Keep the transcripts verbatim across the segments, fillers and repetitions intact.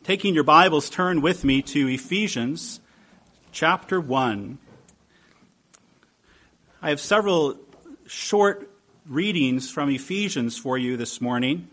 taking your Bibles, turn with me to Ephesians chapter one. I have several short readings from Ephesians for you this morning,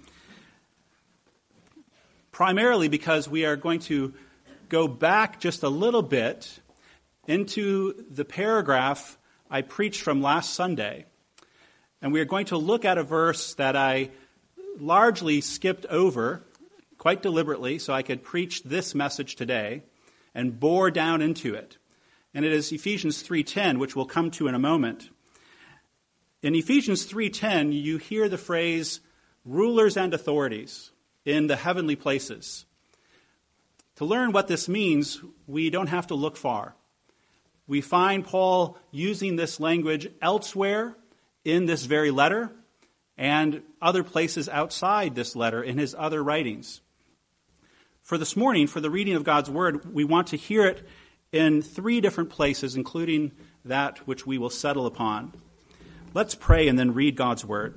primarily because we are going to go back just a little bit into the paragraph I preached from last Sunday. And we are going to look at a verse that I largely skipped over quite deliberately so I could preach this message today and bore down into it. And it is Ephesians three ten, which we'll come to in a moment. In Ephesians three ten, you hear the phrase rulers and authorities in the heavenly places. To learn what this means, we don't have to look far. We find Paul using this language elsewhere in this very letter and other places outside this letter in his other writings. For this morning, for the reading of God's Word, we want to hear it in three different places, including that which we will settle upon. Let's pray and then read God's Word.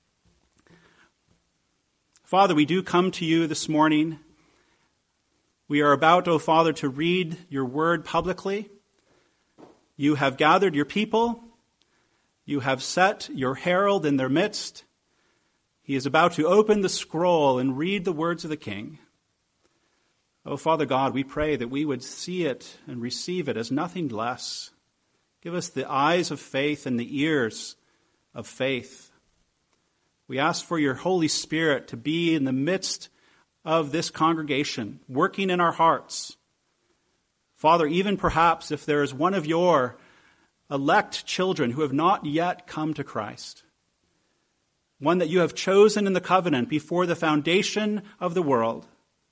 Father, we do come to you this morning. We are about, O Father, to read your Word publicly. You have gathered your people. You have set your herald in their midst. He is about to open the scroll and read the words of the King. O Father God, we pray that we would see it and receive it as nothing less. Give us the eyes of faith and the ears of faith. We ask for your Holy Spirit to be in the midst of this congregation, working in our hearts. Father, even perhaps if there is one of your elect children who have not yet come to Christ, one that you have chosen in the covenant before the foundation of the world,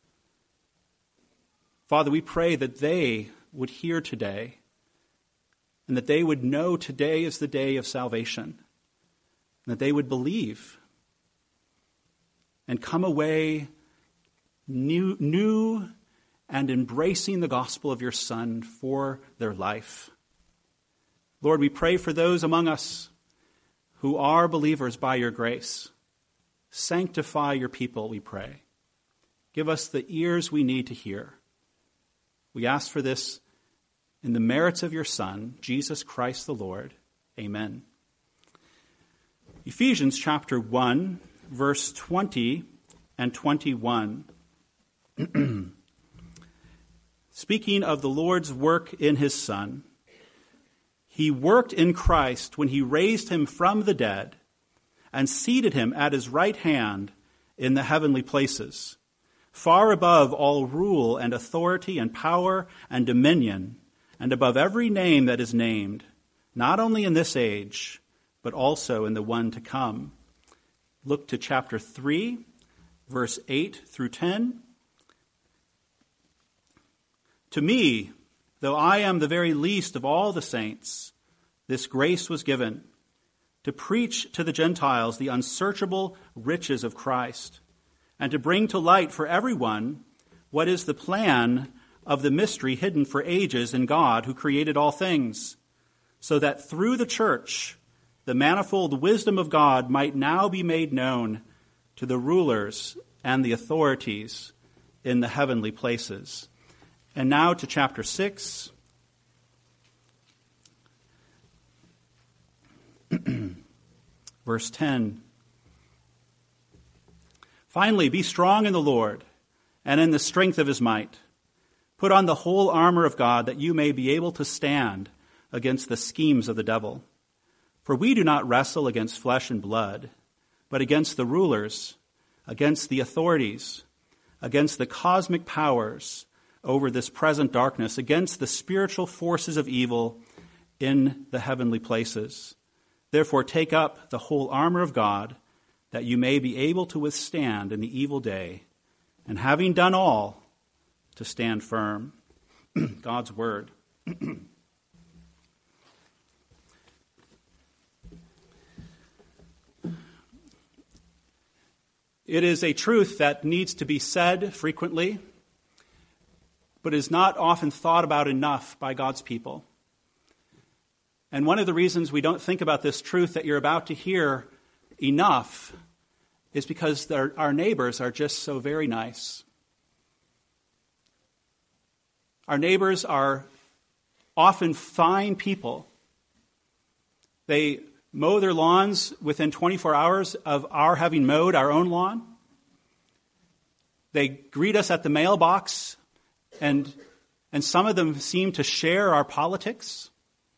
Father, we pray that they would hear today and that they would know today is the day of salvation, and that they would believe and come away new, new and embracing the gospel of your Son for their life. Lord, we pray for those among us who are believers by your grace. Sanctify your people, we pray. Give us the ears we need to hear. We ask for this in the merits of your Son, Jesus Christ the Lord. Amen. Ephesians chapter one, verse twenty and twenty-one. Speaking of the Lord's work in his Son, he worked in Christ when he raised him from the dead and seated him at his right hand in the heavenly places, far above all rule and authority and power and dominion, and above every name that is named, not only in this age, but also in the one to come. Look to chapter three, verse eight through ten. To me, though I am the very least of all the saints, this grace was given, to preach to the Gentiles the unsearchable riches of Christ, and to bring to light for everyone what is the plan of the mystery hidden for ages in God who created all things, so that through the church the manifold wisdom of God might now be made known to the rulers and the authorities in the heavenly places. And now to chapter six. Verse ten. Finally, be strong in the Lord and in the strength of his might. Put on the whole armor of God that you may be able to stand against the schemes of the devil. For we do not wrestle against flesh and blood, but against the rulers, against the authorities, against the cosmic powers over this present darkness, against the spiritual forces of evil in the heavenly places. Therefore, take up the whole armor of God, that you may be able to withstand in the evil day, and having done all, to stand firm. God's word. It is a truth that needs to be said frequently, but is not often thought about enough by God's people. And one of the reasons we don't think about this truth that you're about to hear enough is because our neighbors are just so very nice. Our neighbors are often fine people. They mow their lawns within twenty-four hours of our having mowed our own lawn. They greet us at the mailbox, and, and some of them seem to share our politics.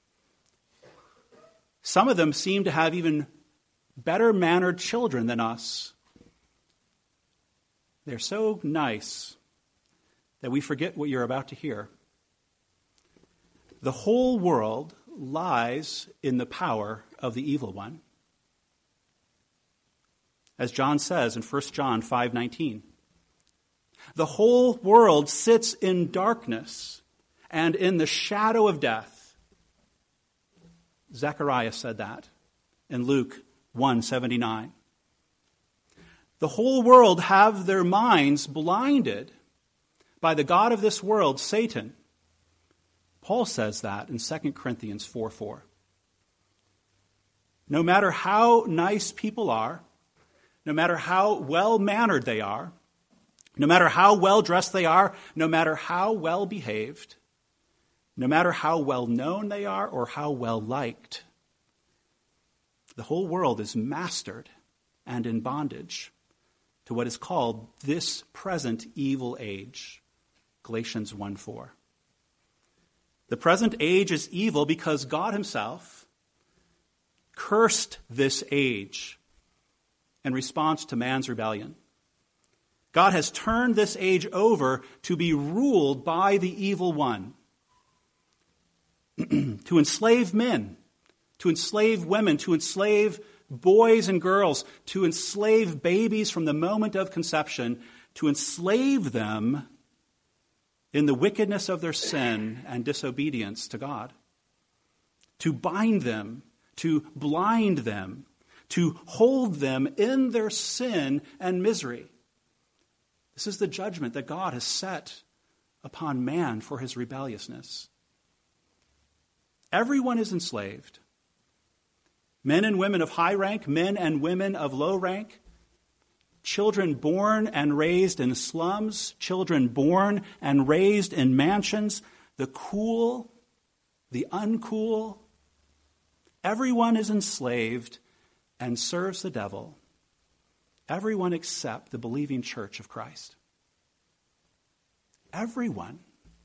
Some of them seem to have even better-mannered children than us. They're so nice that we forget what you're about to hear. The whole world lies in the power of the evil one. As John says in First John five nineteen, the whole world sits in darkness and in the shadow of death. Zechariah said that in Luke one seventy-nine. The whole world have their minds blinded by the god of this world, Satan. Paul says that in Second Corinthians four four. No matter how nice people are, no matter how well-mannered they are, no matter how well-dressed they are, no matter how well-behaved, no matter how well-known they are or how well-liked, the whole world is mastered and in bondage to what is called this present evil age. Galatians one four. The present age is evil because God himself cursed this age in response to man's rebellion. God has turned this age over to be ruled by the evil one, to enslave men, to enslave women, to enslave boys and girls, to enslave babies from the moment of conception, to enslave them in the wickedness of their sin and disobedience to God, to bind them, to blind them, to hold them in their sin and misery. This is the judgment that God has set upon man for his rebelliousness. Everyone is enslaved. Men and women of high rank, men and women of low rank, children born and raised in slums, children born and raised in mansions, the cool, the uncool. Everyone is enslaved and serves the devil. Everyone except the believing church of Christ. Everyone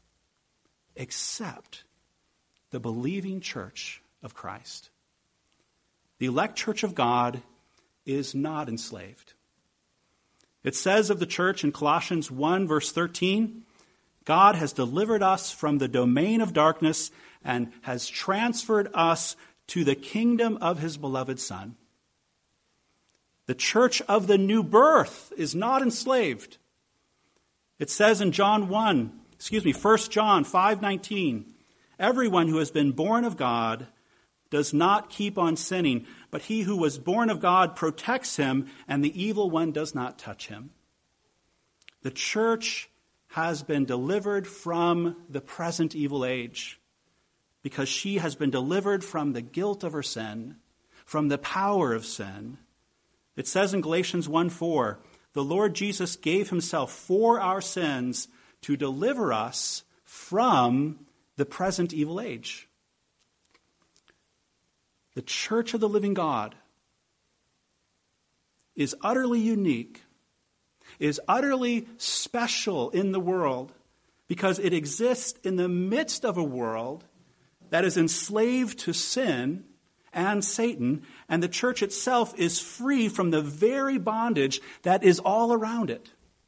except the believing church of Christ. The elect church of God is not enslaved. It says of the church in Colossians one, verse thirteen, God has delivered us from the domain of darkness and has transferred us to the kingdom of his beloved Son. The church of the new birth is not enslaved. It says in John one, excuse me, First John five nineteen, everyone who has been born of God does not keep on sinning, but he who was born of God protects him, and the evil one does not touch him. The church has been delivered from the present evil age because she has been delivered from the guilt of her sin, from the power of sin. It says in Galatians one four, the Lord Jesus gave himself for our sins to deliver us from the present evil age. The church of the living God is utterly unique, is utterly special in the world because it exists in the midst of a world that is enslaved to sin and Satan, and the church itself is free from the very bondage that is all around it.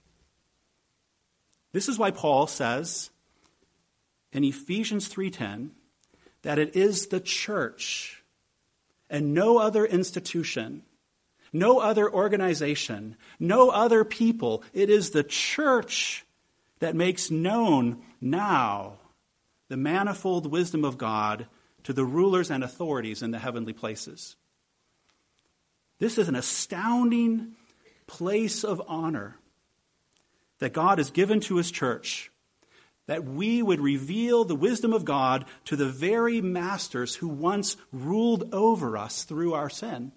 This is why Paul says in Ephesians three ten that it is the church and no other institution, no other organization, no other people. It is the church that makes known now the manifold wisdom of God to the rulers and authorities in the heavenly places. This is an astounding place of honor that God has given to his church, that we would reveal the wisdom of God to the very masters who once ruled over us through our sin.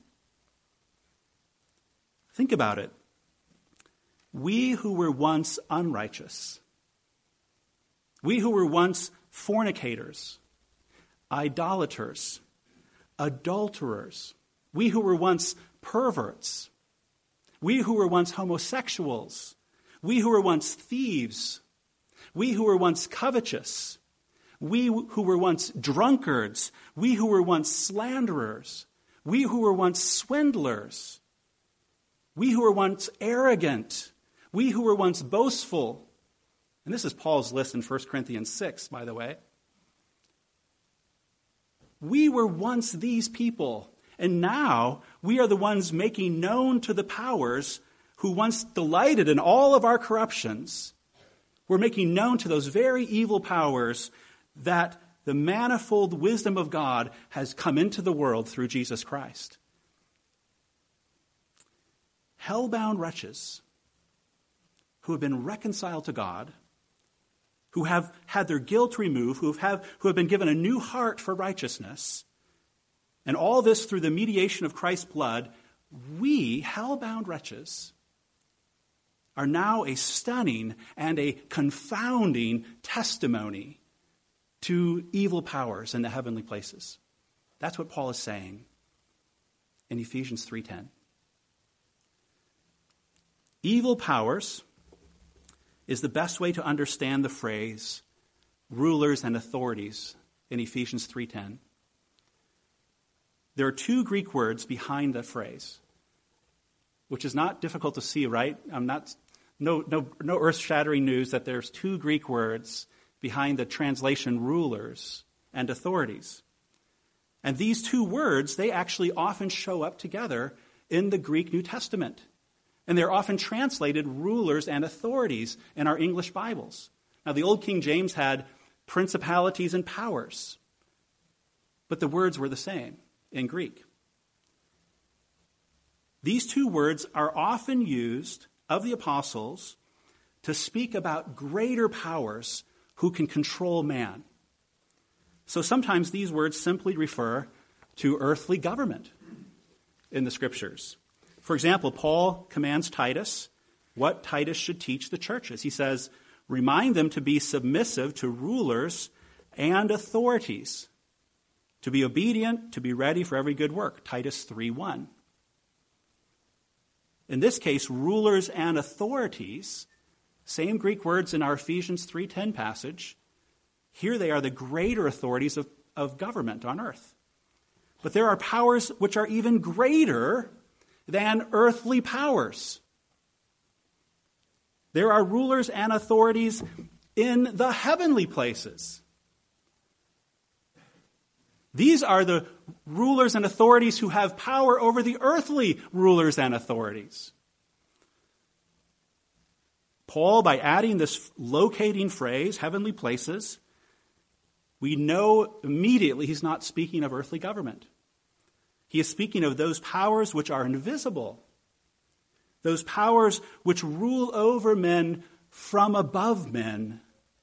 Think about it. We who were once unrighteous, We who were once fornicators, idolaters, adulterers. We who were once perverts. We who were once homosexuals. We who were once thieves. We who were once covetous. We who were once drunkards. We who were once slanderers. We who were once swindlers. We who were once arrogant. We who were once boastful. And this is Paul's list in First Corinthians six, by the way. We were once these people, and now we are the ones making known to the powers who once delighted in all of our corruptions. We're making known to those very evil powers that the manifold wisdom of God has come into the world through Jesus Christ. Hell-bound wretches who have been reconciled to God, who have had their guilt removed, who have, who have been given a new heart for righteousness, and all this through the mediation of Christ's blood, we, hell-bound wretches, are now a stunning and a confounding testimony to evil powers in the heavenly places. That's what Paul is saying in Ephesians three ten. Evil powers is the best way to understand the phrase rulers and authorities in Ephesians three ten. There are two Greek words behind that phrase, which is not difficult to see, right? I'm not no no no earth-shattering news that there's two Greek words behind the translation rulers and authorities. And these two words, they actually often show up together in the Greek New Testament. And they're often translated rulers and authorities in our English Bibles. Now, the Old King James had principalities and powers, but the words were the same in Greek. These two words are often used of the apostles to speak about greater powers who can control man. So sometimes these words simply refer to earthly government in the scriptures. For example, Paul commands Titus what Titus should teach the churches. He says, remind them to be submissive to rulers and authorities, to be obedient, to be ready for every good work. Titus three one. In this case, rulers and authorities, same Greek words in our Ephesians three ten passage. Here they are the greater authorities of, of government on earth. But there are powers which are even greater than earthly powers. There are rulers and authorities in the heavenly places. These are the rulers and authorities who have power over the earthly rulers and authorities. Paul, by adding this locating phrase, heavenly places, we know immediately he's not speaking of earthly government. He is speaking of those powers which are invisible, those powers which rule over men from above men,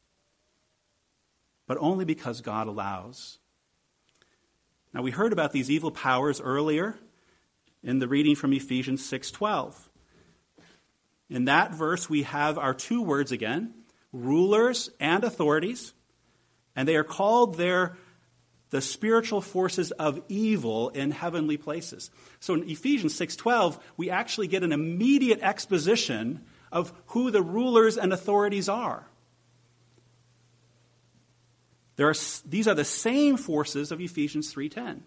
but only because God allows. Now, we heard about these evil powers earlier in the reading from Ephesians six twelve. In that verse, we have our two words again, rulers and authorities, and they are called there the spiritual forces of evil in heavenly places. So in Ephesians six twelve, we actually get an immediate exposition of who the rulers and authorities are. There are, these are the same forces of Ephesians three ten.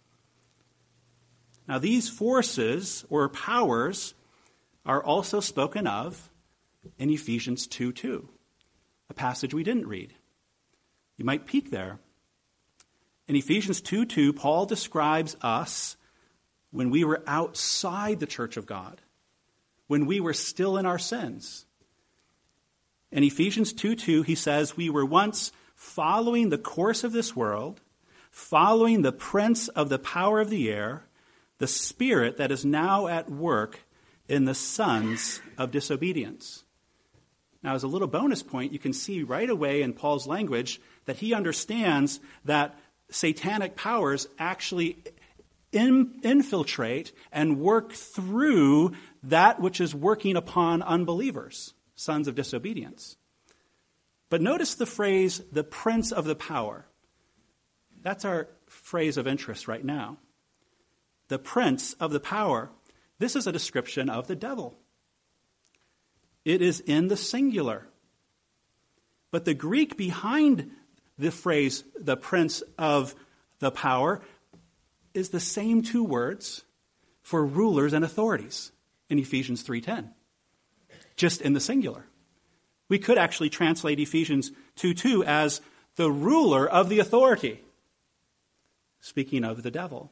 Now, these forces or powers are also spoken of in Ephesians two two, a passage we didn't read. You might peek there. In Ephesians two two, Paul describes us when we were outside the church of God, when we were still in our sins. In Ephesians two two, he says, we were once following the course of this world, following the prince of the power of the air, the spirit that is now at work in the sons of disobedience. Now, as a little bonus point, you can see right away in Paul's language that he understands that satanic powers actually in, infiltrate and work through that which is working upon unbelievers, sons of disobedience. But notice the phrase, the prince of the power. That's our phrase of interest right now. The prince of the power. This is a description of the devil. It is in the singular. But the Greek behind the phrase, the prince of the power, is the same two words for rulers and authorities in Ephesians three ten, just in the singular. We could actually translate Ephesians two two as the ruler of the authority, speaking of the devil.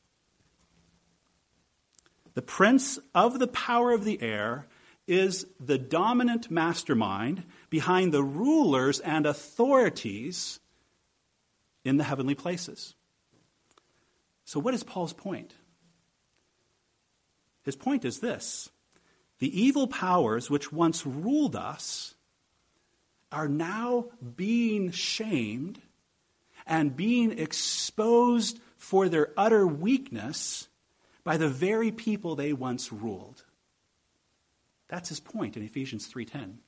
The prince of the power of the air is the dominant mastermind behind the rulers and authorities in the heavenly places. So what is Paul's point? His point is this: the evil powers which once ruled us are now being shamed and being exposed for their utter weakness by the very people they once ruled. That's his point in Ephesians three ten.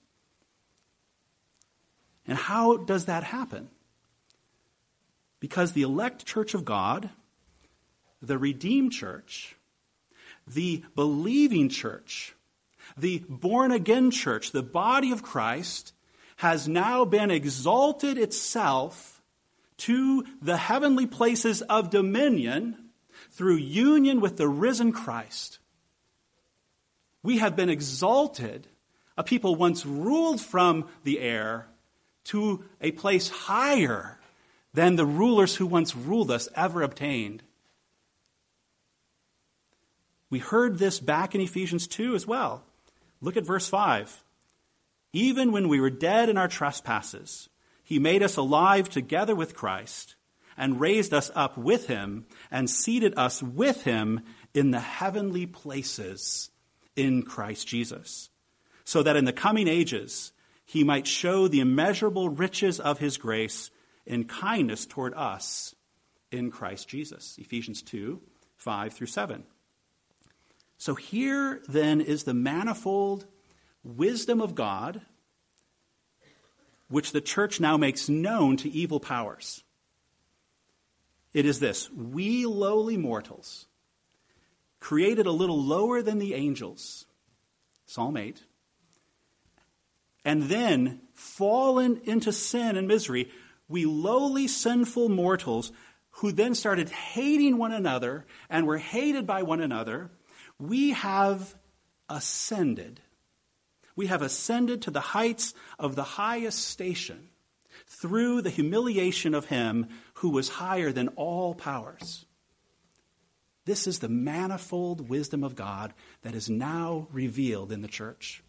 And how does that happen? Because the elect church of God, the redeemed church, the believing church, the born-again church, the body of Christ, has now been exalted itself to the heavenly places of dominion through union with the risen Christ. We have been exalted, a people once ruled from the air, to a place higher than the rulers who once ruled us ever obtained. We heard this back in Ephesians two as well. Look at verse five. Even when we were dead in our trespasses, he made us alive together with Christ and raised us up with him and seated us with him in the heavenly places in Christ Jesus, so that in the coming ages he might show the immeasurable riches of his grace in kindness toward us in Christ Jesus. Ephesians two, five through seven. So here then is the manifold wisdom of God, which the church now makes known to evil powers. It is this: we lowly mortals, created a little lower than the angels, Psalm eight, and then fallen into sin and misery, we lowly sinful mortals who then started hating one another and were hated by one another, we have ascended. We have ascended to the heights of the highest station through the humiliation of him who was higher than all powers. This is the manifold wisdom of God that is now revealed in the church.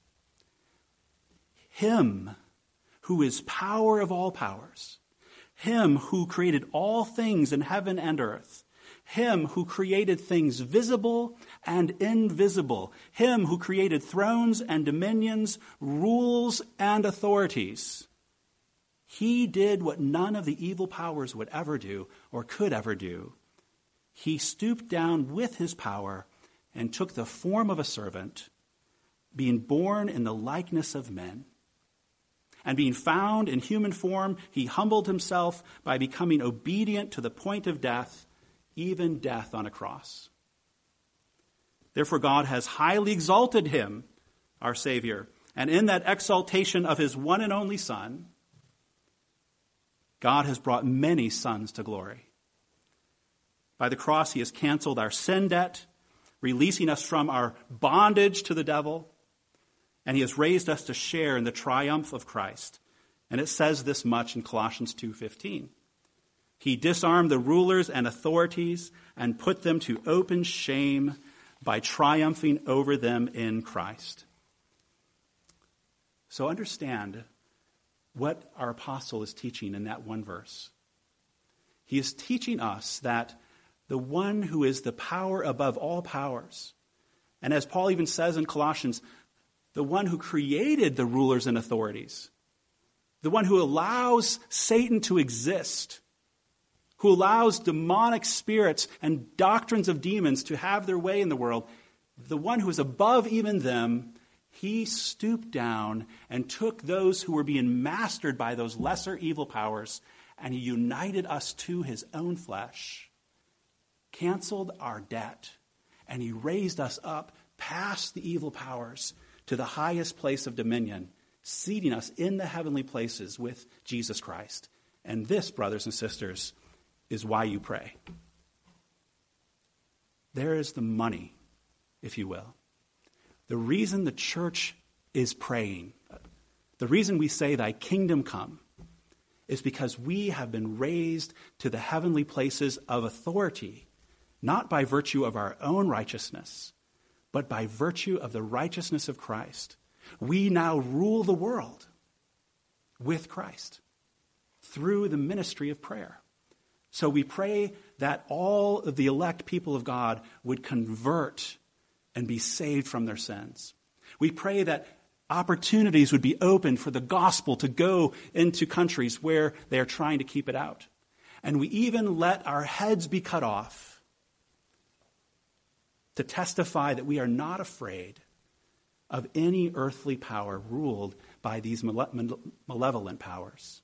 Him who is power of all powers, him who created all things in heaven and earth, him who created things visible and invisible, him who created thrones and dominions, rules and authorities. He did what none of the evil powers would ever do or could ever do. He stooped down with his power and took the form of a servant, being born in the likeness of men. And being found in human form, he humbled himself by becoming obedient to the point of death, even death on a cross. Therefore God has highly exalted him, our Savior, and in that exaltation of his one and only Son, God has brought many sons to glory. By the cross, he has canceled our sin debt, releasing us from our bondage to the devil, and he has raised us to share in the triumph of Christ. And it says this much in Colossians two fifteen. He disarmed the rulers and authorities and put them to open shame by triumphing over them in Christ. So understand what our apostle is teaching in that one verse. He is teaching us that the one who is the power above all powers, and as Paul even says in Colossians, the one who created the rulers and authorities, the one who allows Satan to exist, who allows demonic spirits and doctrines of demons to have their way in the world, the one who is above even them He stooped down and took those who were being mastered by those lesser evil powers, and he united us to his own flesh, canceled our debt, and he raised us up past the evil powers to the highest place of dominion, seating us in the heavenly places with Jesus Christ. And this, brothers and sisters, is why you pray. There is the money, if you will. The reason the church is praying, the reason we say, thy kingdom come, is because we have been raised to the heavenly places of authority, not by virtue of our own righteousness, but by virtue of the righteousness of Christ. We now rule the world with Christ through the ministry of prayer. So we pray that all of the elect people of God would convert and be saved from their sins. We pray that opportunities would be opened for the gospel to go into countries where they are trying to keep it out. And we even let our heads be cut off to testify that we are not afraid of any earthly power ruled by these male- malevolent powers.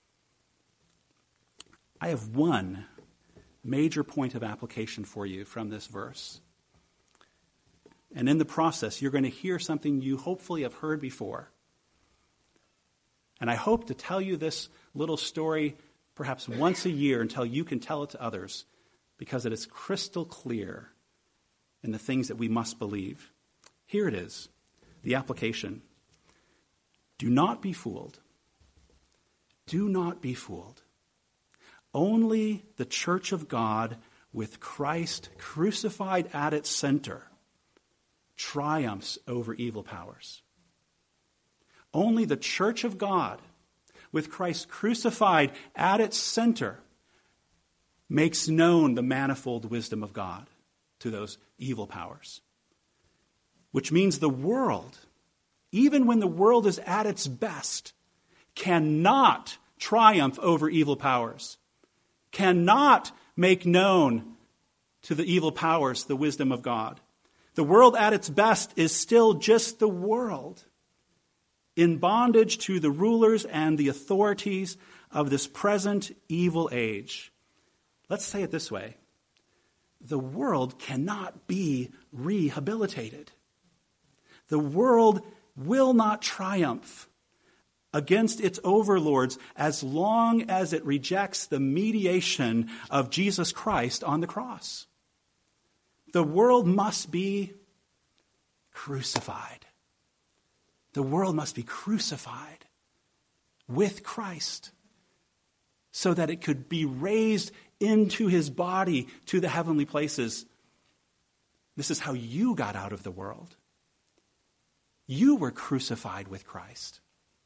I have one major point of application for you from this verse. And in the process, you're going to hear something you hopefully have heard before. And I hope to tell you this little story perhaps once a year until you can tell it to others, because it is crystal clear in the things that we must believe. Here it is, the application. Do not be fooled. Do not be fooled. Only the church of God, with Christ crucified at its center, triumphs over evil powers. Only the church of God, with Christ crucified at its center, makes known the manifold wisdom of God to those evil powers. Which means the world, even when the world is at its best, cannot triumph over evil powers, cannot make known to the evil powers the wisdom of God. The world at its best is still just the world, in bondage to the rulers and the authorities of this present evil age. Let's say it this way. The world cannot be rehabilitated. The world will not triumph against its overlords as long as it rejects the mediation of Jesus Christ on the cross. The world must be crucified. The world must be crucified with Christ so that it could be raised into his body to the heavenly places. This is how you got out of the world. You were crucified with Christ.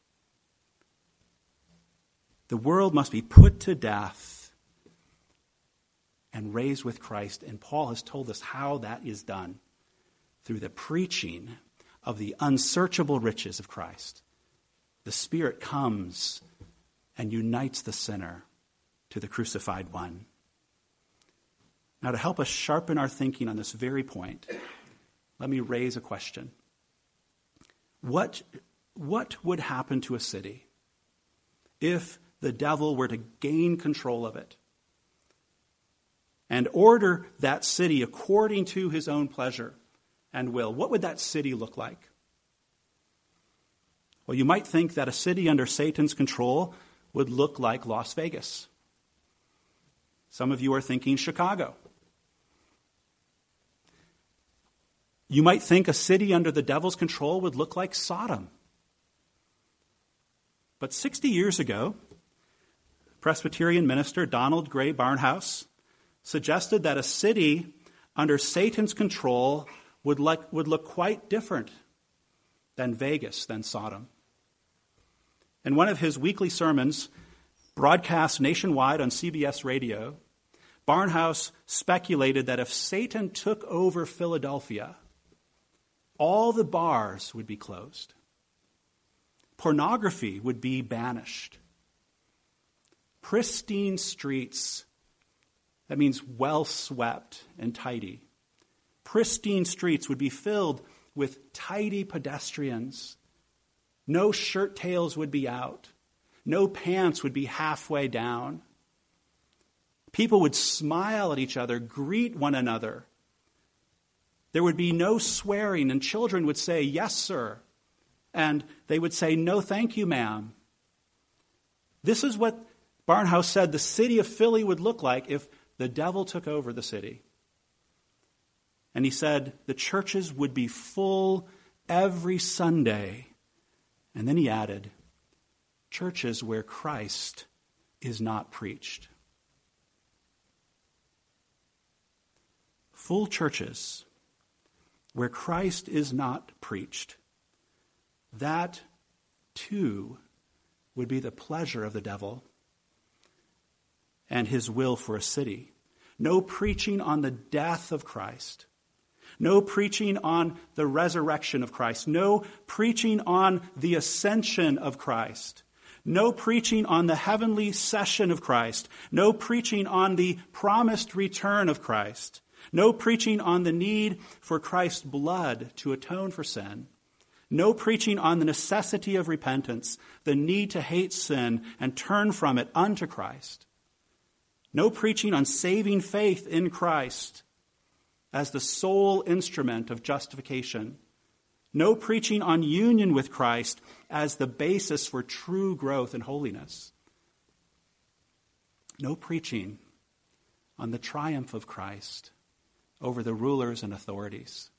The world must be put to death and raised with Christ. And Paul has told us how that is done through the preaching of the unsearchable riches of Christ. The Spirit comes and unites the sinner to the crucified one. Now, to help us sharpen our thinking on this very point, let me raise a question. What, what would happen to a city if the devil were to gain control of it and order that city according to his own pleasure and will? What would that city look like? Well, you might think that a city under Satan's control would look like Las Vegas. Some of you are thinking Chicago. You might think a city under the devil's control would look like Sodom. But sixty years ago, Presbyterian minister Donald Gray Barnhouse suggested that a city under Satan's control would, like, would look quite different than Vegas, than Sodom. In one of his weekly sermons, broadcast nationwide on C B S radio, Barnhouse speculated that if Satan took over Philadelphia, all the bars would be closed. Pornography would be banished. Pristine streets, that means well swept and tidy. Pristine streets would be filled with tidy pedestrians. No shirt tails would be out. No pants would be halfway down. People would smile at each other, greet one another. There would be no swearing, and children would say, "Yes, sir." And they would say, "No, thank you, ma'am." This is what Barnhouse said the city of Philly would look like if the devil took over the city. And he said the churches would be full every Sunday. And then he added, churches where Christ is not preached. Full churches where Christ is not preached. That, too, would be the pleasure of the devil and his will for a city. No preaching on the death of Christ. No preaching on the resurrection of Christ. No preaching on the ascension of Christ. No preaching on the heavenly session of Christ. No preaching on the promised return of Christ. No preaching on the need for Christ's blood to atone for sin. No preaching on the necessity of repentance, the need to hate sin and turn from it unto Christ. No preaching on saving faith in Christ as the sole instrument of justification. No preaching on union with Christ as the basis for true growth in holiness. No preaching on the triumph of Christ over the rulers and authorities.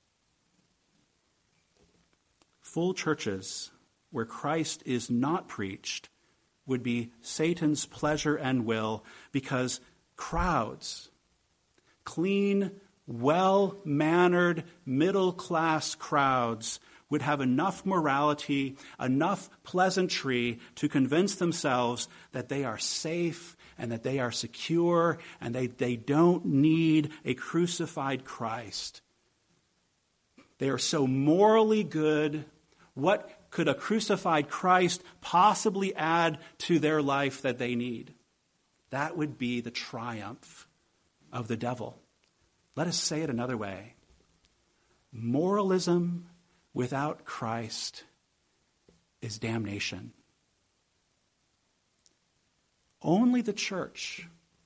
Full churches where Christ is not preached would be Satan's pleasure and will, because crowds, clean, well-mannered, middle-class crowds would have enough morality, enough pleasantry to convince themselves that they are safe and that they are secure and they, they don't need a crucified Christ. They are so morally good. What could a crucified Christ possibly add to their life that they need? That would be the triumph of the devil. Let us say it another way. Moralism without Christ is damnation. Only the church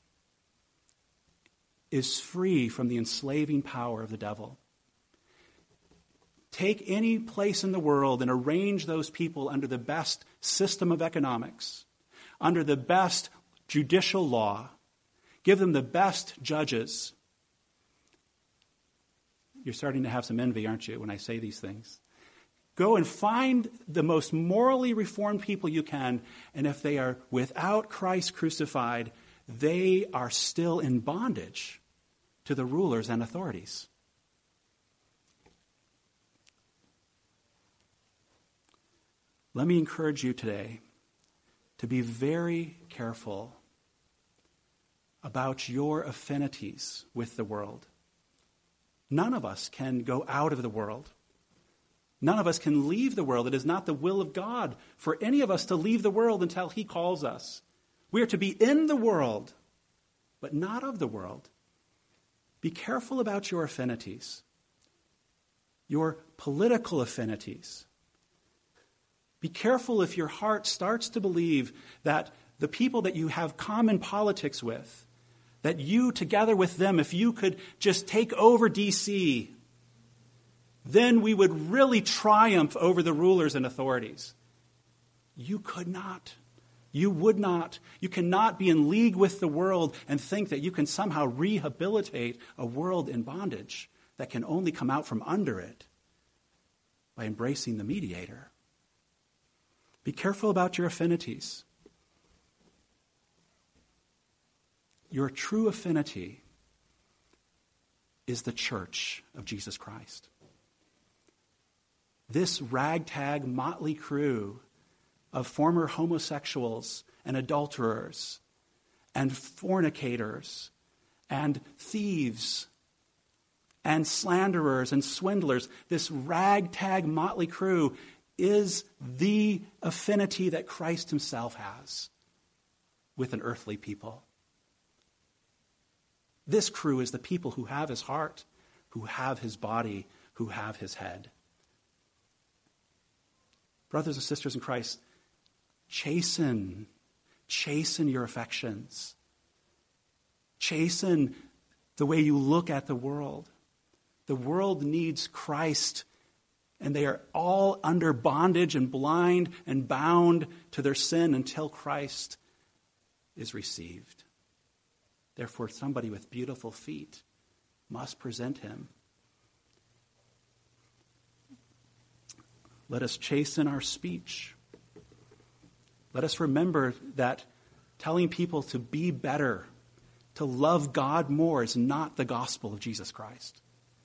is free from the enslaving power of the devil. Take any place in the world and arrange those people under the best system of economics, under the best judicial law. Give them the best judges. You're starting to have some envy, aren't you, when I say these things? Go and find the most morally reformed people you can, and if they are without Christ crucified, they are still in bondage to the rulers and authorities. Let me encourage you today to be very careful about your affinities with the world. None of us can go out of the world. None of us can leave the world. It is not the will of God for any of us to leave the world until He calls us. We are to be in the world, but not of the world. Be careful about your affinities, your political affinities. Be careful if your heart starts to believe that the people that you have common politics with, that you together with them, if you could just take over D C, then we would really triumph over the rulers and authorities. You could not. You would not. You cannot be in league with the world and think that you can somehow rehabilitate a world in bondage that can only come out from under it by embracing the mediator. Be careful about your affinities. Your true affinity is the church of Jesus Christ. This ragtag motley crew of former homosexuals and adulterers and fornicators and thieves and slanderers and swindlers, this ragtag motley crew is the affinity that Christ Himself has with an earthly people. This crew is the people who have His heart, who have His body, who have His head. Brothers and sisters in Christ, chasten, chasten your affections. Chasten the way you look at the world. The world needs Christ, and they are all under bondage and blind and bound to their sin until Christ is received. Therefore, somebody with beautiful feet must present him. Let us chasten our speech. Let us remember that telling people to be better, to love God more, is not the gospel of Jesus Christ.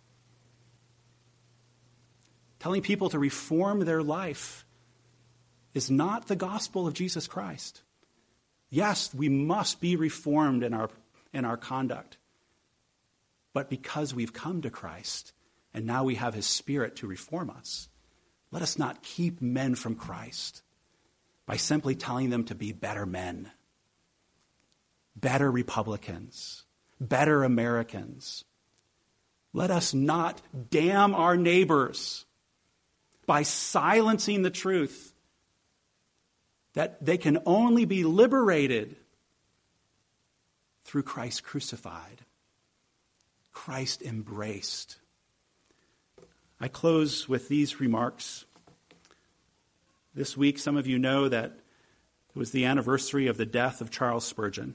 Telling people to reform their life is not the gospel of Jesus Christ. Yes, we must be reformed in our, in our conduct. But because we've come to Christ and now we have his Spirit to reform us, let us not keep men from Christ by simply telling them to be better men, better Republicans, better Americans. Let us not damn our neighbors by silencing the truth that they can only be liberated through Christ crucified, Christ embraced. I close with these remarks. This week, some of you know that it was the anniversary of the death of Charles Spurgeon.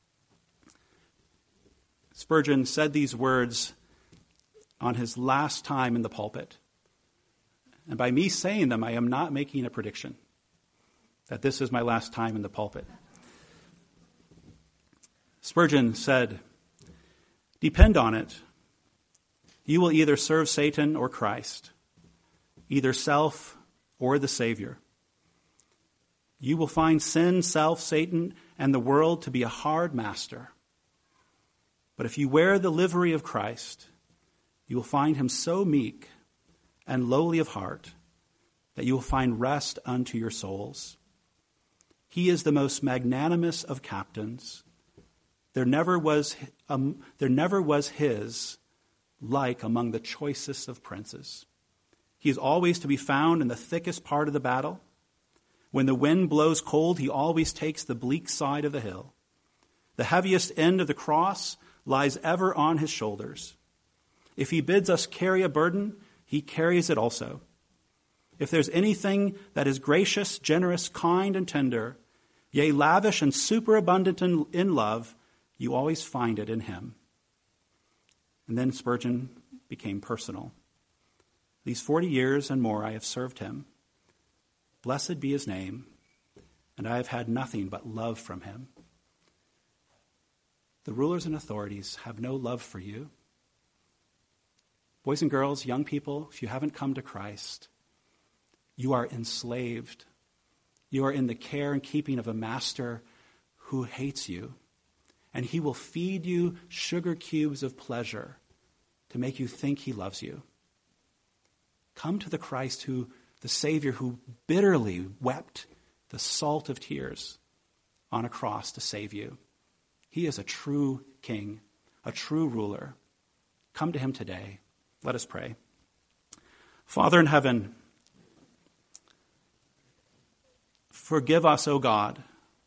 Spurgeon said these words on his last time in the pulpit. And by me saying them, I am not making a prediction that this is my last time in the pulpit. Spurgeon said, "Depend on it, you will either serve Satan or Christ, either self or the Savior. You will find sin, self, Satan, and the world to be a hard master. But if you wear the livery of Christ, you will find him so meek and lowly of heart that you will find rest unto your souls. He is the most magnanimous of captains. There never was, um, there never was his like among the choicest of princes. He is always to be found in the thickest part of the battle. When the wind blows cold, he always takes the bleak side of the hill. The heaviest end of the cross lies ever on his shoulders. If he bids us carry a burden, he carries it also. If there's anything that is gracious, generous, kind, and tender, yea, lavish and superabundant in, in love, you always find it in him." And then Spurgeon became personal. "These forty years and more I have served him. Blessed be his name, and I have had nothing but love from him." The rulers and authorities have no love for you. Boys and girls, young people, if you haven't come to Christ, you are enslaved. You are in the care and keeping of a master who hates you. And he will feed you sugar cubes of pleasure to make you think he loves you. Come to the Christ who, the Savior who bitterly wept the salt of tears on a cross to save you. He is a true king, a true ruler. Come to him today. Let us pray. Father in heaven, forgive us, O God,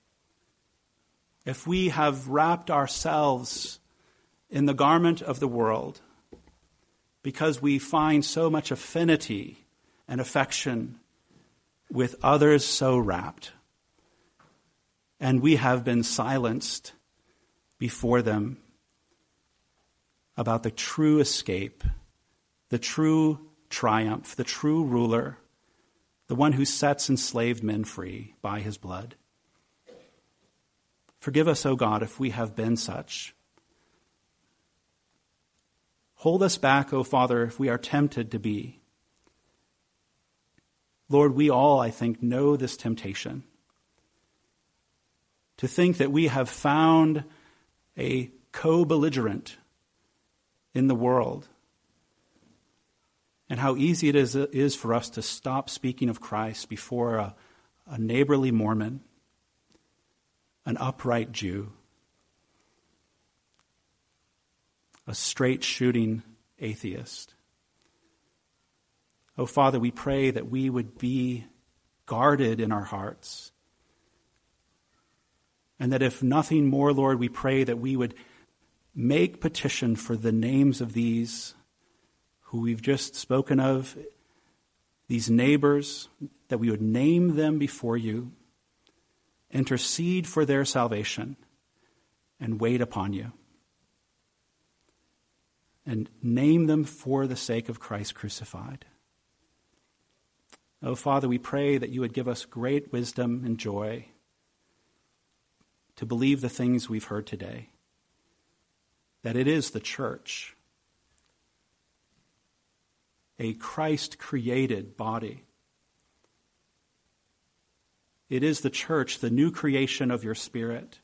if we have wrapped ourselves in the garment of the world because we find so much affinity and affection with others so wrapped, and we have been silenced before them about the true escape, the true triumph, the true ruler, the one who sets enslaved men free by his blood. Forgive us, O God, if we have been such. Hold us back, O Father, if we are tempted to be. Lord, we all, I think, know this temptation. To think that we have found a co-belligerent in the world. And how easy it is, is for us to stop speaking of Christ before a, a neighborly Mormon, an upright Jew, a straight-shooting atheist. Oh, Father, we pray that we would be guarded in our hearts. And that if nothing more, Lord, we pray that we would make petition for the names of these who we've just spoken of, these neighbors, that we would name them before you, intercede for their salvation, and wait upon you. And name them for the sake of Christ crucified. Oh, Father, we pray that you would give us great wisdom and joy to believe the things we've heard today, that it is the church, a Christ-created body. It is the church, the new creation of your Spirit,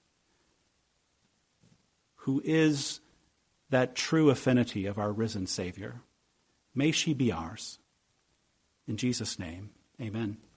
who is that true affinity of our risen Savior. May she be ours. In Jesus' name, amen.